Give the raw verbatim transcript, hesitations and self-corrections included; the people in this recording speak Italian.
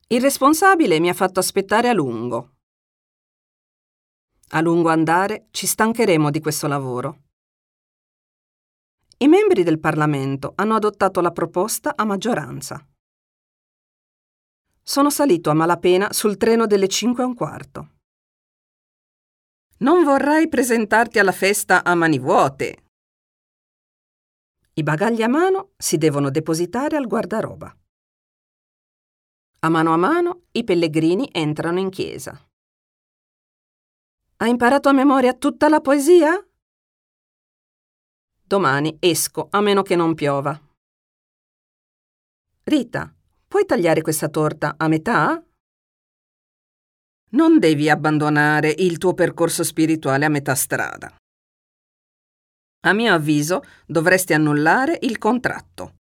Il responsabile mi ha fatto aspettare a lungo. A lungo andare ci stancheremo di questo lavoro. I membri del Parlamento hanno adottato la proposta a maggioranza. Sono salito a malapena sul treno delle cinque e un quarto. Non vorrai presentarti alla festa a mani vuote. I bagagli a mano si devono depositare al guardaroba. A mano a mano i pellegrini entrano in chiesa. Hai imparato a memoria tutta la poesia? Domani esco a meno che non piova. Rita, puoi tagliare questa torta a metà? Non devi abbandonare il tuo percorso spirituale a metà strada. A mio avviso, dovresti annullare il contratto.